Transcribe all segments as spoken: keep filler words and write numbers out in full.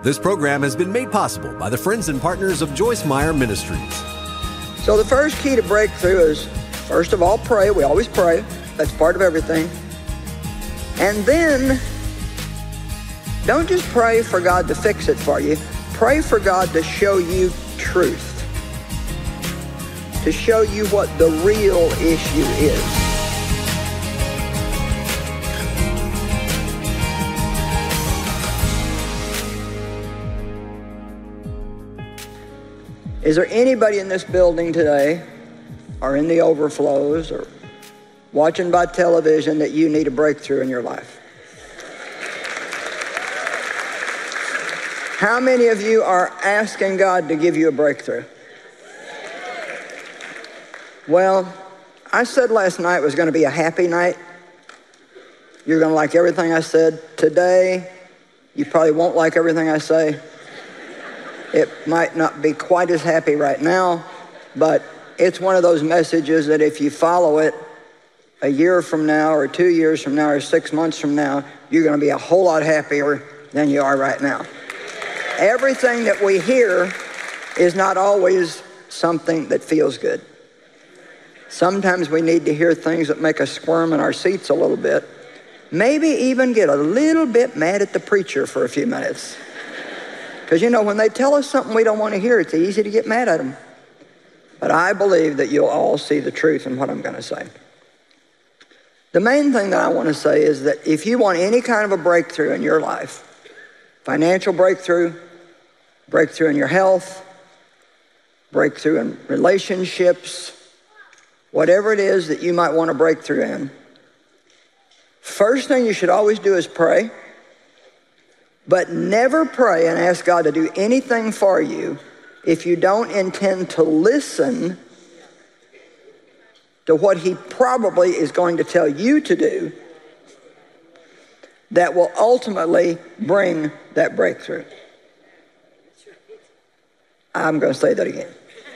This program has been made possible by the friends and partners of Joyce Meyer Ministries. So the first key to breakthrough is, first of all, pray. We always pray. That's part of everything. And then, don't just pray for God to fix it for you. Pray for God to show you truth, to show you what the real issue is. Is there anybody in this building today, or in the overflows, or watching by television, that you need a breakthrough in your life? How many of you are asking God to give you a breakthrough? Well, I said last night was going to be a happy night. You're going to like everything I said. Today, you probably won't like everything I say. It might not be quite as happy right now, but it's one of those messages that if you follow it a year from now or two years from now or six months from now, you're going to be a whole lot happier than you are right now. Everything that we hear is not always something that feels good. Sometimes we need to hear things that make us squirm in our seats a little bit, maybe even get a little bit mad at the preacher for a few minutes. Because, you know, when they tell us something we don't want to hear, it's easy to get mad at them. But I believe that you'll all see the truth in what I'm going to say. The main thing that I want to say is that if you want any kind of a breakthrough in your life, financial breakthrough, breakthrough in your health, breakthrough in relationships, whatever it is that you might want a breakthrough in, first thing you should always do is pray. But never pray and ask God to do anything for you if you don't intend to listen to what he probably is going to tell you to do that will ultimately bring that breakthrough. I'm going to say that again.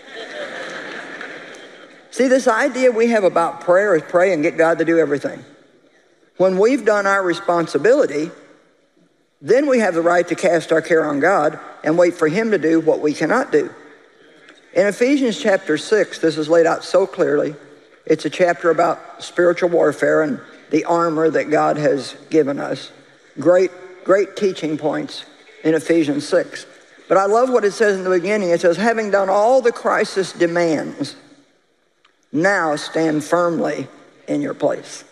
See, this idea we have about prayer is pray and get God to do everything. When we've done our responsibility, then we have the right to cast our care on God and wait for him to do what we cannot do. In Ephesians chapter six, this is laid out so clearly. It's a chapter about spiritual warfare and the armor that God has given us. Great, great teaching points in Ephesians six. But I love what it says in the beginning. It says, having done all the crisis demands, now stand firmly in your place.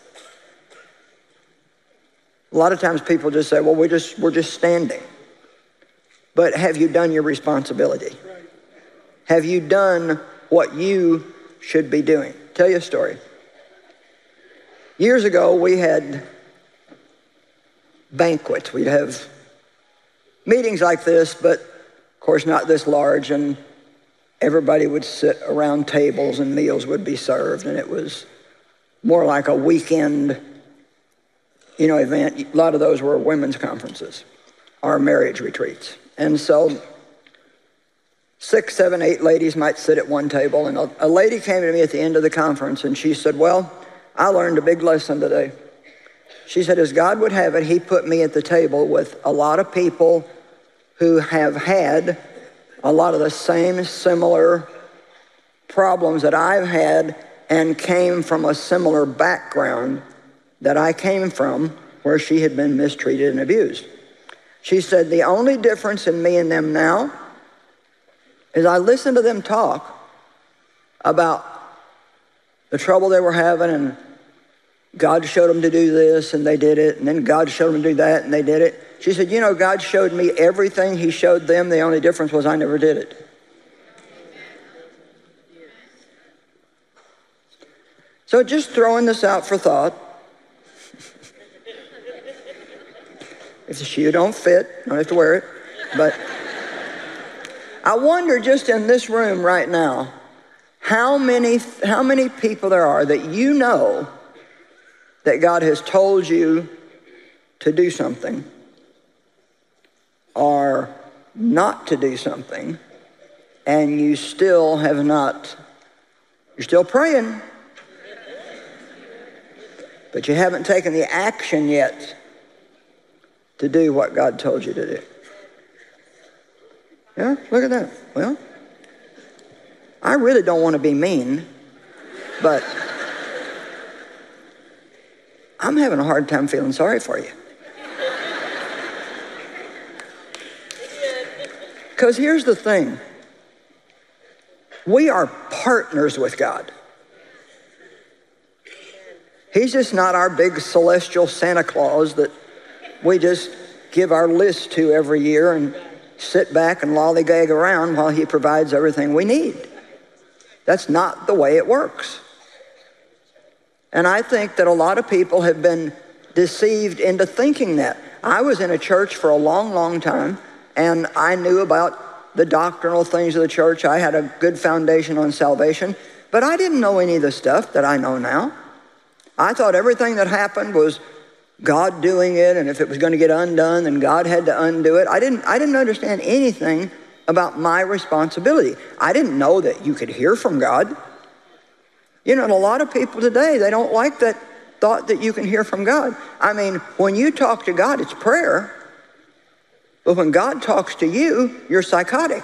A lot of times people just say, well, we're just, we're just standing. But have you done your responsibility? Have you done what you should be doing? Tell you a story. Years ago, we had banquets. We'd have meetings like this, but of course not this large, and everybody would sit around tables and meals would be served, and it was more like a weekend you know, event. A lot of those were women's conferences, our marriage retreats. And so six, seven, eight ladies might sit at one table. And a, a lady came to me at the end of the conference and she said, well, I learned a big lesson today. She said, as God would have it, he put me at the table with a lot of people who have had a lot of the same similar problems that I've had and came from a similar background that I came from, where she had been mistreated and abused. She said, the only difference in me and them now is I listen to them talk about the trouble they were having, and God showed them to do this and they did it, and then God showed them to do that and they did it. She said, you know, God showed me everything he showed them. The only difference was I never did it. So just throwing this out for thought. If the shoe don't fit, you don't have to wear it. But I wonder, just in this room right now, how many, how many people there are that you know that God has told you to do something or not to do something, and you still have not, you're still praying, but you haven't taken the action yet to do what God told you to do. Yeah, look at that. Well, I really don't want to be mean, but I'm having a hard time feeling sorry for you. Because here's the thing. We are partners with God. He's just not our big celestial Santa Claus that we just give our list to every year and sit back and lollygag around while he provides everything we need. That's not the way it works. And I think that a lot of people have been deceived into thinking that. I was in a church for a long, long time, and I knew about the doctrinal things of the church. I had a good foundation on salvation, but I didn't know any of the stuff that I know now. I thought everything that happened was God doing it, and if it was going to get undone, then God had to undo it. I didn't, I didn't understand anything about my responsibility. I didn't know that you could hear from God. You know, and a lot of people today, they don't like that thought that you can hear from God. I mean, when you talk to God, it's prayer. But when God talks to you, you're psychotic.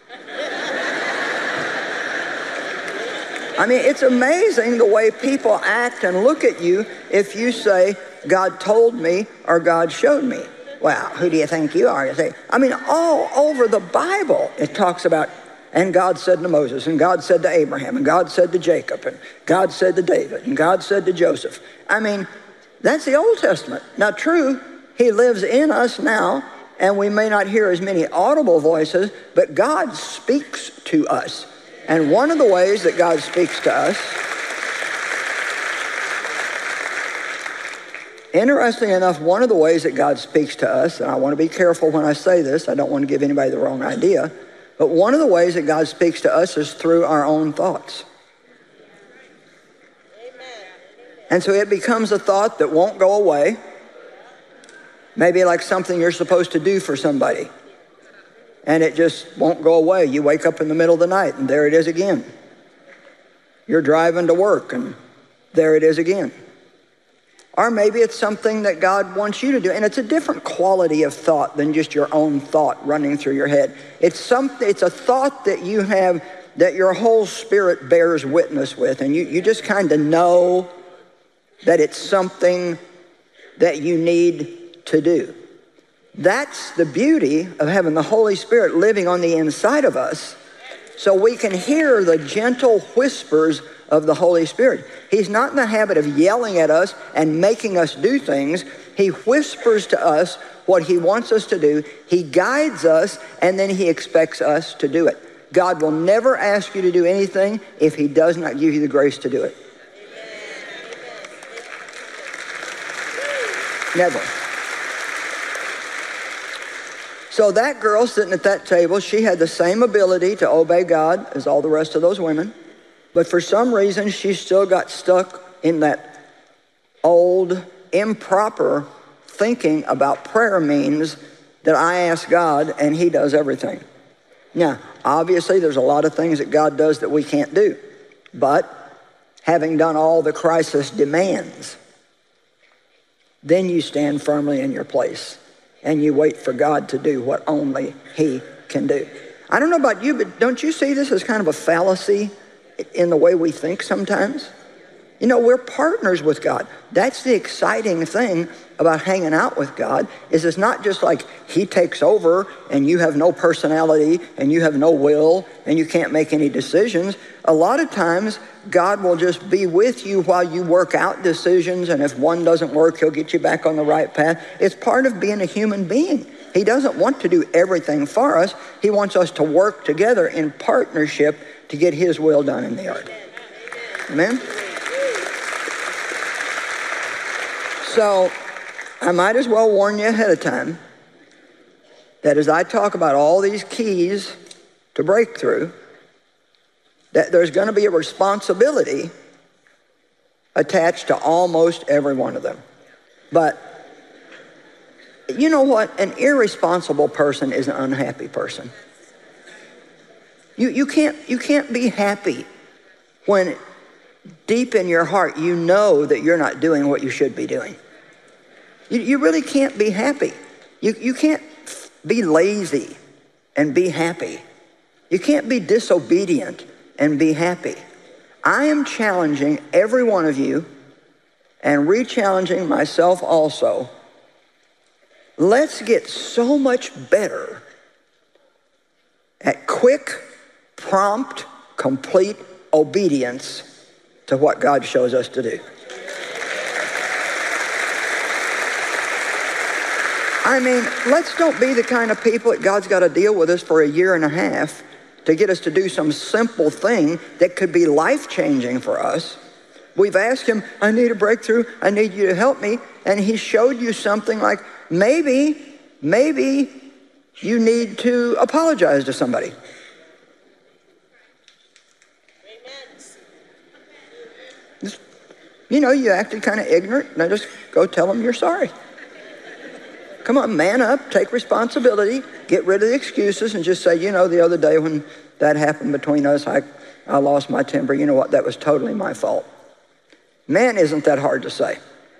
I mean, it's amazing the way people act and look at you if you say, God told me or God showed me. Well, who do you think you are? You say, I mean, all over the Bible, it talks about, and God said to Moses, and God said to Abraham, and God said to Jacob, and God said to David, and God said to Joseph. I mean, that's the Old Testament. Now, true, he lives in us now, and we may not hear as many audible voices, but God speaks to us. And one of the ways that God speaks to us, interesting enough, one of the ways that God speaks to us, and I want to be careful when I say this, I don't want to give anybody the wrong idea, but one of the ways that God speaks to us is through our own thoughts. And so it becomes a thought that won't go away, maybe like something you're supposed to do for somebody. And it just won't go away. You wake up in the middle of the night and there it is again. You're driving to work and there it is again. Or maybe it's something that God wants you to do. And it's a different quality of thought than just your own thought running through your head. It's something, it's a thought that you have, that your whole spirit bears witness with. And you, you just kind of know that it's something that you need to do. That's the beauty of having the Holy Spirit living on the inside of us, so we can hear the gentle whispers of the Holy Spirit. He's not in the habit of yelling at us and making us do things. He whispers to us what he wants us to do. He guides us, and then he expects us to do it. God will never ask you to do anything if he does not give you the grace to do it. Never. So that girl sitting at that table, she had the same ability to obey God as all the rest of those women. But for some reason, she still got stuck in that old, improper thinking about prayer means that I ask God and he does everything. Now, obviously, there's a lot of things that God does that we can't do. But having done all the crisis demands, then you stand firmly in your place. And you wait for God to do what only he can do. I don't know about you, but don't you see this as kind of a fallacy in the way we think sometimes? You know, we're partners with God. That's the exciting thing about hanging out with God, is it's not just like he takes over and you have no personality and you have no will and you can't make any decisions. A lot of times, God will just be with you while you work out decisions, and if one doesn't work, he'll get you back on the right path. It's part of being a human being. He doesn't want to do everything for us. He wants us to work together in partnership to get his will done in the earth. Amen? So, I might as well warn you ahead of time that as I talk about all these keys to breakthrough, that there's going to be a responsibility attached to almost every one of them. But you know what? An irresponsible person is an unhappy person. You, you, can't, you can't be happy when deep in your heart you know that you're not doing what you should be doing. You, you really can't be happy. You, you can't be lazy and be happy. You can't be disobedient and be happy. I am challenging every one of you and re-challenging myself also. Let's get so much better at quick, prompt, complete obedience to what God shows us to do. I mean, let's don't be the kind of people that God's got to deal with us for a year and a half to get us to do some simple thing that could be life-changing for us. We've asked him, I need a breakthrough, I need you to help me, and he showed you something like, maybe, maybe you need to apologize to somebody. Just, you know, you acted kind of ignorant, now just go tell them you're sorry. Come on, man up, take responsibility, get rid of the excuses, and just say, you know, the other day when that happened between us, I, I lost my temper. You know what? That was totally my fault. Man, isn't that hard to say?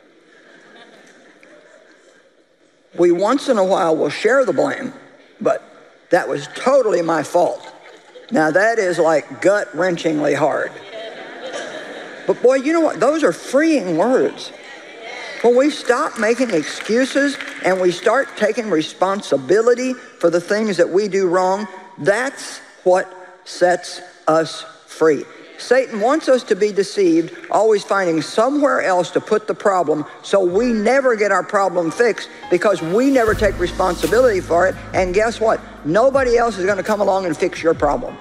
We once in a while will share the blame, but that was totally my fault. Now that is like gut-wrenchingly hard. But boy, you know what? Those are freeing words. When we stop making excuses and we start taking responsibility for the things that we do wrong, that's what sets us free. Satan wants us to be deceived, always finding somewhere else to put the problem, so we never get our problem fixed because we never take responsibility for it. And guess what? Nobody else is going to come along and fix your problem.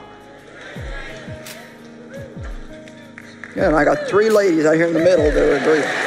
Yeah, and I got three ladies out here in the middle that are agreeing.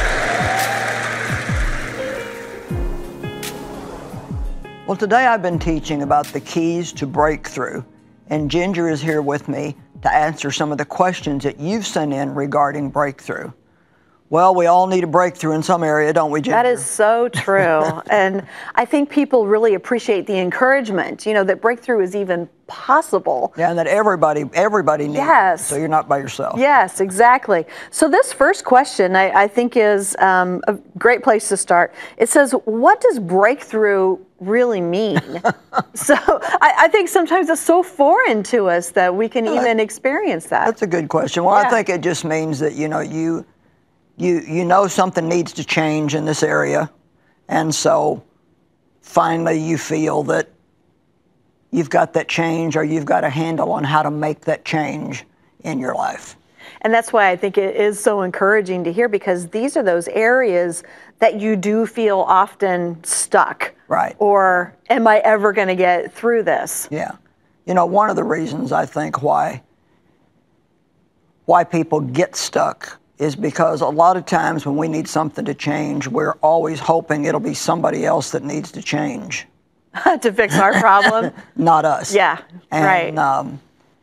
Well, today I've been teaching about the keys to breakthrough, and Ginger is here with me to answer some of the questions that you've sent in regarding breakthrough. Well, we all need a breakthrough in some area, don't we, Ginger? That is so true. And I think people really appreciate the encouragement, you know, that breakthrough is even possible. Yeah, and that everybody, everybody needs yes. it, so you're not by yourself. Yes, exactly. So this first question, I, I think, is um, a great place to start. It says, what does breakthrough really mean? So I, I think sometimes it's so foreign to us that we can yeah, even experience that. That's a good question. Well, yeah. I think it just means that, you know, you... You you know something needs to change in this area, and so finally you feel that you've got that change, or you've got a handle on how to make that change in your life. And that's why I think it is so encouraging to hear, because these are those areas that you do feel often stuck. Right. Or am I ever going to get through this? Yeah. You know, one of the reasons I think why why people get stuck is because a lot of times when we need something to change, we're always hoping it'll be somebody else that needs to change. To fix our problem? Not us. Yeah, and, right. Um,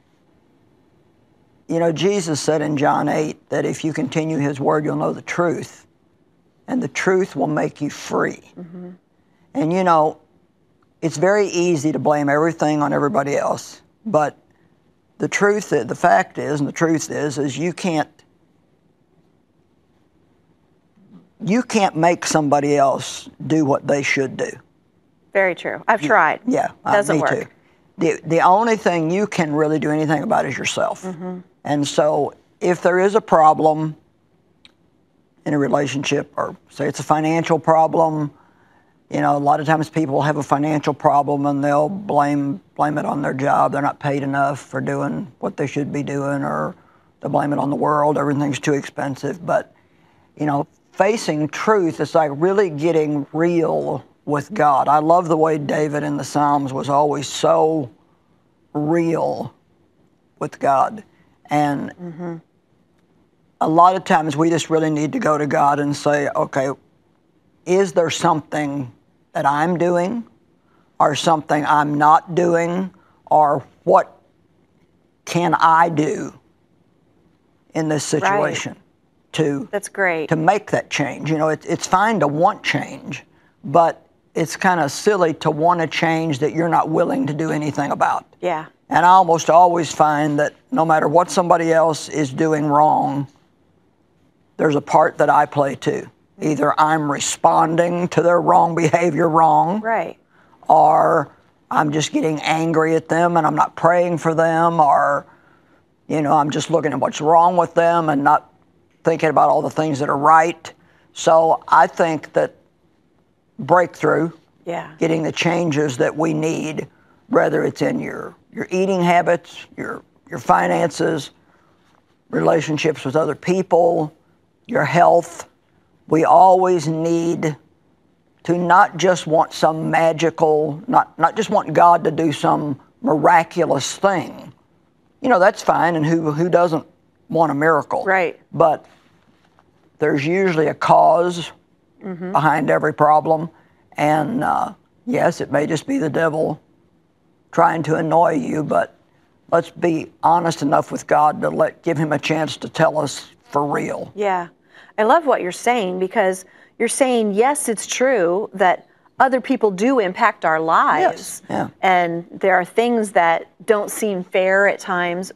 you know, Jesus said in John eight that if you continue his word, you'll know the truth, and the truth will make you free. Mm-hmm. And, you know, it's very easy to blame everything on everybody else, but the truth, the fact is, and the truth is, is you can't You can't make somebody else do what they should do. Very true. I've tried. Yeah, doesn't uh, me work. Too. The the only thing you can really do anything about is yourself. Mm-hmm. And so, if there is a problem in a relationship, or say it's a financial problem, you know, a lot of times people have a financial problem and they'll blame blame it on their job. They're not paid enough for doing what they should be doing, or they blame it on the world. Everything's too expensive. But you know, facing truth is like really getting real with God. I love the way David in the Psalms was always so real with God. And mm-hmm. a lot of times we just really need to go to God and say, okay, is there something that I'm doing, or something I'm not doing, or what can I do in this situation? Right. To, That's great. To make that change. You know, it, it's fine to want change, but it's kind of silly to want a change that you're not willing to do anything about. Yeah. And I almost always find that no matter what somebody else is doing wrong, there's a part that I play too. Either I'm responding to their wrong behavior wrong, right, or I'm just getting angry at them and I'm not praying for them, or, you know, I'm just looking at what's wrong with them and not thinking about all the things that are right. So I think that breakthrough, yeah. getting the changes that we need, whether it's in your, your eating habits, your, your finances, relationships with other people, your health, we always need to not just want some magical, not, not just want God to do some miraculous thing. You know, that's fine, and who, who doesn't want a miracle? Right. But there's usually a cause mm-hmm. behind every problem, and uh, yes, it may just be the devil trying to annoy you, but let's be honest enough with God to let give him a chance to tell us for real. Yeah. I love what you're saying, because you're saying, yes, it's true that other people do impact our lives. Yes. Yeah. And there are things that don't seem fair at times,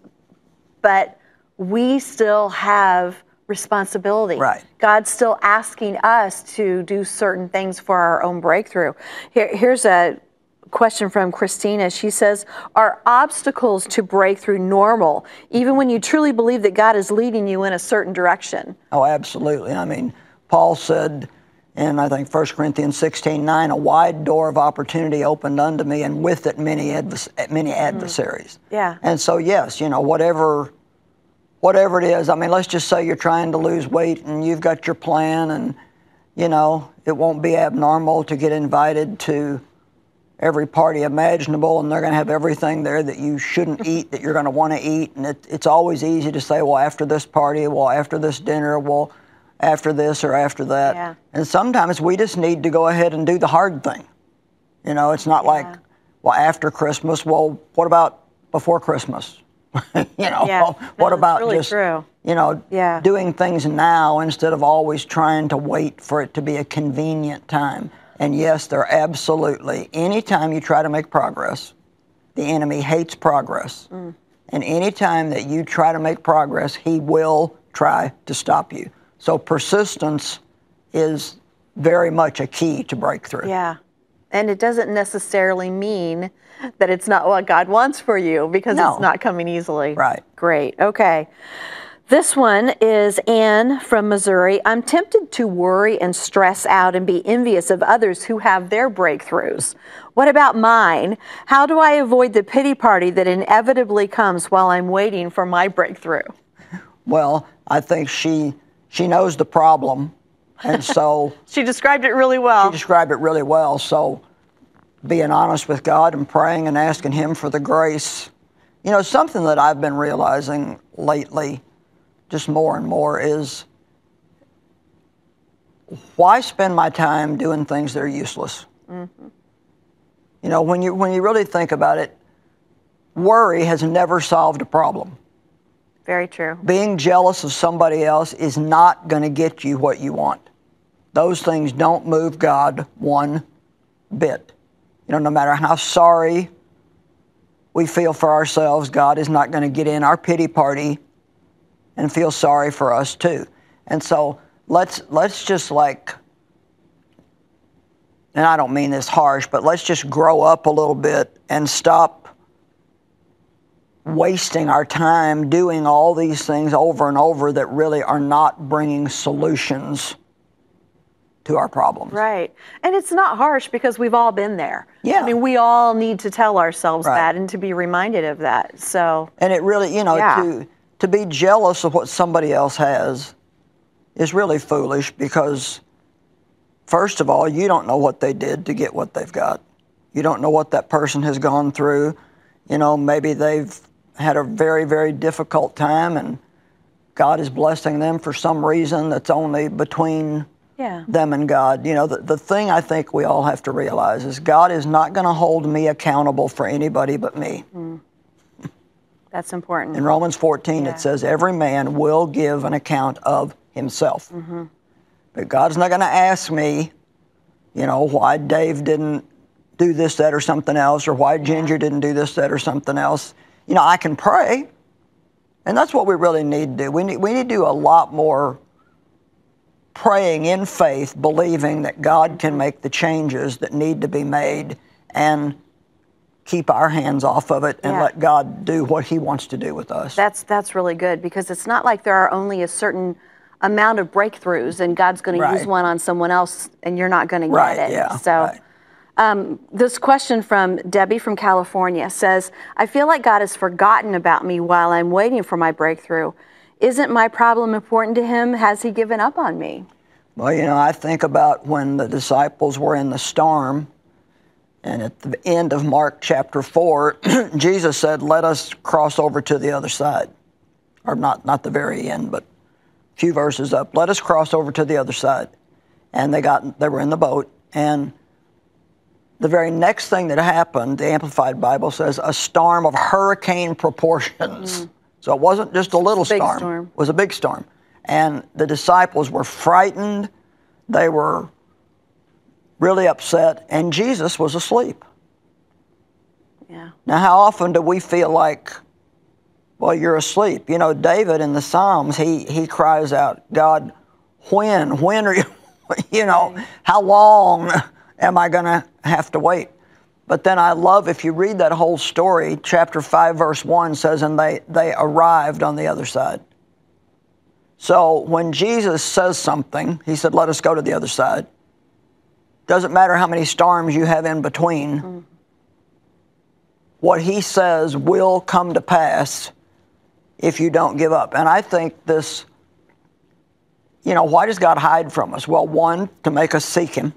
but we still have responsibility. Right. God's still asking us to do certain things for our own breakthrough. Here, here's a question from Christina. She says, are obstacles to breakthrough normal, even when you truly believe that God is leading you in a certain direction? Oh, absolutely. I mean, Paul said in, I think, First Corinthians sixteen nine, a wide door of opportunity opened unto me, and with it many, advers- many adversaries. Mm. Yeah. And so, yes, you know, whatever, whatever it is, I mean, let's just say you're trying to lose weight and you've got your plan, and, you know, it won't be abnormal to get invited to every party imaginable, and they're going to have everything there that you shouldn't eat that you're going to want to eat. And it, it's always easy to say, well, after this party, well, after this dinner, well, after this or after that. Yeah. And sometimes we just need to go ahead and do the hard thing. You know, it's not Yeah. like, well, after Christmas, well, what about before Christmas? you know, Yeah. well, No, what that's about really just, true. you know, Yeah. doing things now instead of always trying to wait for it to be a convenient time. And yes, there absolutely, anytime you try to make progress, the enemy hates progress. Mm. And anytime that you try to make progress, he will try to stop you. So persistence is very much a key to breakthrough. Yeah. And it doesn't necessarily mean that it's not what God wants for you, because No. it's not coming easily. Right. Great. Okay. This one is Ann from Missouri. I'm tempted to worry and stress out and be envious of others who have their breakthroughs. What about mine? How do I avoid the pity party that inevitably comes while I'm waiting for my breakthrough? Well, I think she she knows the problem, and so She described it really well. she described it really well. So being honest with God and praying and asking him for the grace. You know, something that I've been realizing lately, just more and more, is why spend my time doing things that are useless? Mm-hmm. You know, when you when you really think about it, worry has never solved a problem. Very true. Being jealous of somebody else is not going to get you what you want. Those things don't move God one bit. You know, no matter how sorry we feel for ourselves, God is not going to get in our pity party and feel sorry for us too. And so let's let's just like, and I don't mean this harsh, but let's just grow up a little bit and stop wasting our time doing all these things over and over that really are not bringing solutions to our problems. Right. And it's not harsh, because we've all been there. Yeah. I mean, we all need to tell ourselves Right. that and to be reminded of that. So. And it really, you know, Yeah. to to be jealous of what somebody else has is really foolish, because first of all, you don't know what they did to get what they've got. You don't know what that person has gone through. You know, maybe they've had a very, very difficult time and God is blessing them for some reason that's only between Yeah. them and God. You know, the, the thing I think we all have to realize is God is not going to hold me accountable for anybody but me. Mm. That's important. In Romans fourteen, Yeah. it says, every man will give an account of himself. Mm-hmm. But God's not going to ask me, you know, why Dave didn't do this, that, or something else, or why Ginger didn't do this, that, or something else. You know, I can pray, and that's what we really need to do. We need, we need to do a lot more praying in faith, believing that God can make the changes that need to be made, and keep our hands off of it and Yeah. let God do what he wants to do with us. That's that's really good, because it's not like there are only a certain amount of breakthroughs and God's going to use Right. one on someone else and you're not going to get Right, it. yeah, So right. um, this question from Debbie from California says, I feel like God has forgotten about me while I'm waiting for my breakthrough. Isn't my problem important to him? Has he given up on me? Well, you know, I think about when the disciples were in the storm, and at the end of Mark chapter four, Jesus said, let us cross over to the other side. Or not, not the very end, but a few verses up. Let us cross over to the other side. And they got, they were in the boat, and the very next thing that happened, the Amplified Bible says, a storm of hurricane proportions. Mm. So it wasn't just a little big storm. storm. It was a big storm. And the disciples were frightened. They were really upset. And Jesus was asleep. Yeah. Now, how often do we feel like, well, you're asleep? You know, David in the Psalms, he, he cries out, God, when? When are you, you know, Right. how long am I going to have to wait? But then I love, if you read that whole story, chapter five, verse one says, and they, they arrived on the other side. So when Jesus says something, he said, let us go to the other side. Doesn't matter how many storms you have in between. Mm. What he says will come to pass if you don't give up. And I think this, you know, why does God hide from us? Well, one, to make us seek him,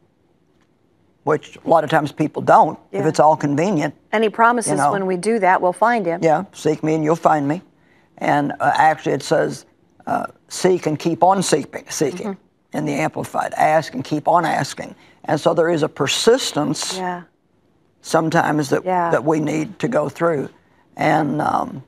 which a lot of times people don't, Yeah. if it's all convenient. And he promises you know, when we do that, we'll find him. Yeah, seek me and you'll find me. And uh, actually it says, uh, seek and keep on seeking, seeking mm-hmm. in the Amplified. Ask and keep on asking. And so there is a persistence yeah. sometimes that, yeah. that we need to go through. And um,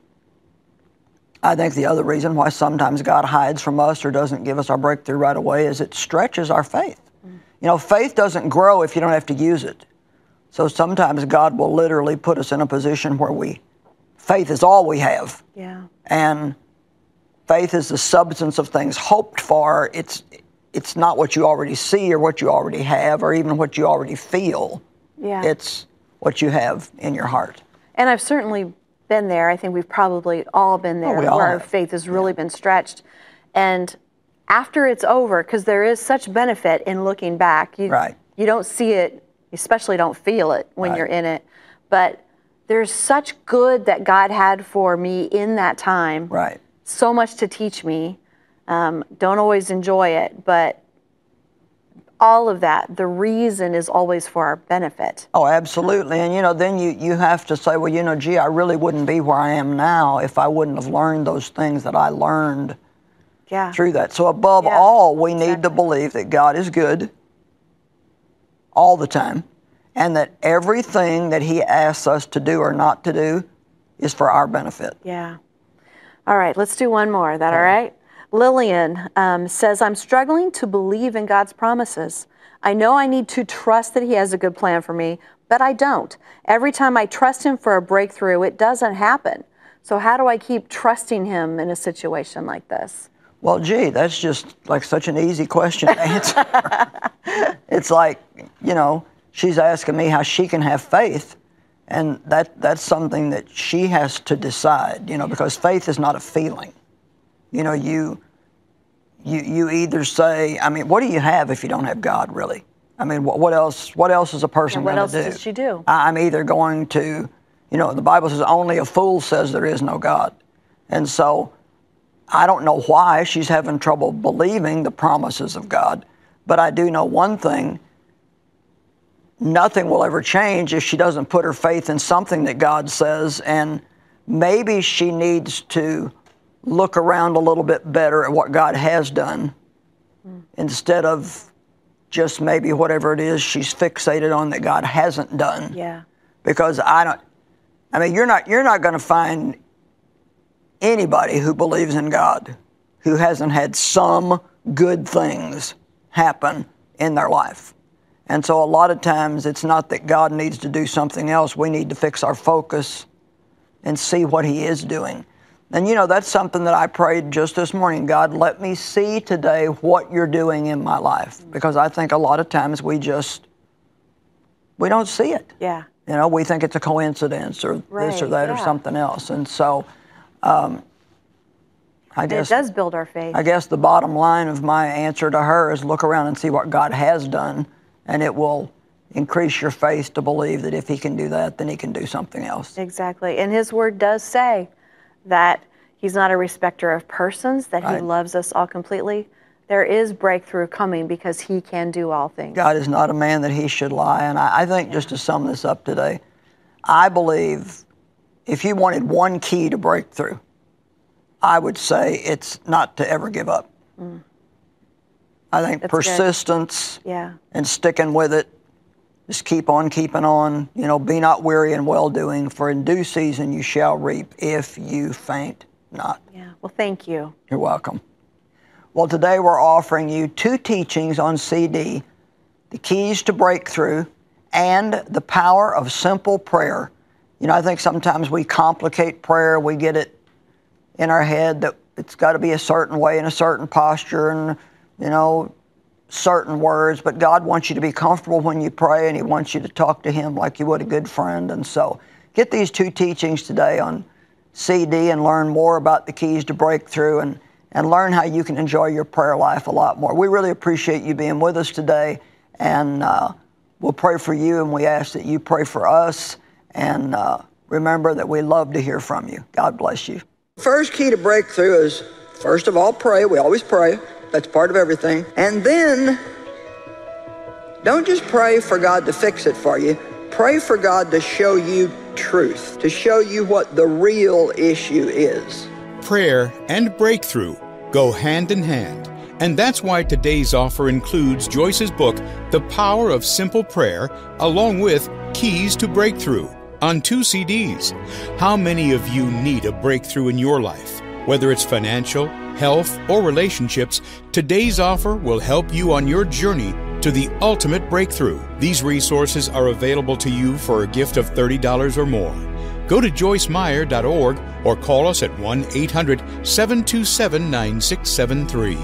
I think the other reason why sometimes God hides from us or doesn't give us our breakthrough right away is it stretches our faith. You know, faith doesn't grow if you don't have to use it. So sometimes God will literally put us in a position where we, faith is all we have. Yeah. And faith is the substance of things hoped for. It's, it's not what you already see or what you already have or even what you already feel. Yeah. It's what you have in your heart. And I've certainly been there. I think we've probably all been there, Oh, we where all our have. faith has really Yeah. been stretched. And after it's over, because there is such benefit in looking back. You, Right. you don't see it, especially don't feel it when Right. you're in it. But there's such good that God had for me in that time. Right. So much to teach me. Um, don't always enjoy it, but all of that, the reason is always for our benefit. Oh, absolutely. And, you know, then you, you have to say, well, you know, gee, I really wouldn't be where I am now if I wouldn't have learned those things that I learned Yeah. through that. So above Yeah, all, we need exactly. to believe that God is good all the time and that everything that he asks us to do or not to do is for our benefit. Yeah. All right, let's do one more. Is that all right? Lillian um, says, I'm struggling to believe in God's promises. I know I need to trust that he has a good plan for me, but I don't. Every time I trust him for a breakthrough, it doesn't happen. So how do I keep trusting him in a situation like this? Well, gee, that's just like such an easy question to answer. It's like, you know, she's asking me how she can have faith. And that that's something that she has to decide, you know, because faith is not a feeling. You know, you you you either say, I mean, what do you have if you don't have God, really? I mean, what, what else what else is a person Yeah, going what to do? else does she do? I- I'm either going to, you know, the Bible says only a fool says there is no God. And so I don't know why she's having trouble believing the promises of God, but I do know one thing. Nothing will ever change if she doesn't put her faith in something that God says, and maybe she needs to look around a little bit better at what God has done mm. instead of just maybe whatever it is she's fixated on that God hasn't done. Yeah. Because I don't, I mean, you're not, you're not going to find anybody who believes in God who hasn't had some good things happen in their life. And so a lot of times it's not that God needs to do something else. We need to fix our focus and see what he is doing. And, you know, that's something that I prayed just this morning. God, let me see today what you're doing in my life. Because I think a lot of times we just, we don't see it. Yeah. You know, we think it's a coincidence or Right, this or that yeah. or something else. And so um, I And guess it does build our faith. I guess the bottom line of my answer to her is look around and see what God has done, and it will increase your faith to believe that if he can do that, then he can do something else. Exactly. And his word does say that he's not a respecter of persons, that Right. he loves us all completely. There is breakthrough coming because he can do all things. God is not a man that he should lie. And I, I think just to sum this up today, I believe if you wanted one key to breakthrough, I would say it's not to ever give up. Mm. I think That's persistence good. Yeah. and sticking with it, just keep on keeping on. You know, be not weary in well-doing, for in due season you shall reap if you faint not. Yeah. Well, thank you. You're welcome. Well, today we're offering you two teachings on C D, The Keys to Breakthrough and The Power of Simple Prayer. You know, I think sometimes we complicate prayer. We get it in our head that it's got to be a certain way and a certain posture and, you know, certain words. But God wants you to be comfortable when you pray, and he wants you to talk to him like you would a good friend. And so get these two teachings today on C D and learn more about the keys to breakthrough and and learn how you can enjoy your prayer life a lot more. We really appreciate you being with us today, and uh, we'll pray for you, and we ask that you pray for us, and uh, remember that we love to hear from you. God bless you. First key to breakthrough is, first of all, pray. We always pray. That's part of everything. And then, don't just pray for God to fix it for you. Pray for God to show you truth, to show you what the real issue is. Prayer and breakthrough go hand in hand, and that's why today's offer includes Joyce's book, The Power of Simple Prayer, along with Keys to Breakthrough, on two C Ds. How many of you need a breakthrough in your life? Whether it's financial, health, or relationships, today's offer will help you on your journey to the ultimate breakthrough. These resources are available to you for a gift of thirty dollars or more. Go to joyce meyer dot org or call us at one eight hundred seven two seven nine six seven three.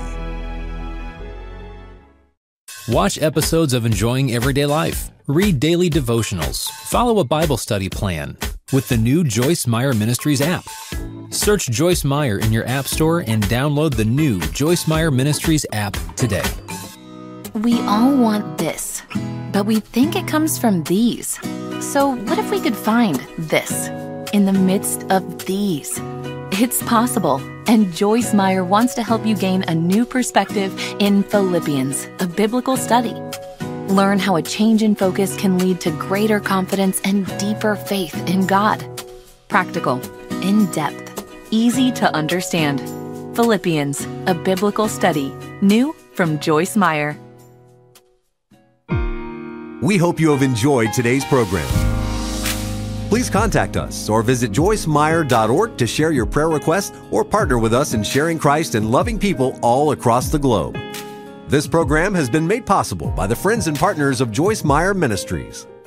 Watch episodes of Enjoying Everyday Life. Read daily devotionals. Follow a Bible study plan with the new Joyce Meyer Ministries app. Search Joyce Meyer in your app store and download the new Joyce Meyer Ministries app today. We all want this, but we think it comes from these. So what if we could find this in the midst of these? It's possible, and Joyce Meyer wants to help you gain a new perspective in Philippians, a biblical study. Learn how a change in focus can lead to greater confidence and deeper faith in God. Practical, in-depth, easy to understand. Philippians, a biblical study, new from Joyce Meyer. We hope you have enjoyed today's program. Please contact us or visit joyce meyer dot org to share your prayer requests or partner with us in sharing Christ and loving people all across the globe. This program has been made possible by the friends and partners of Joyce Meyer Ministries.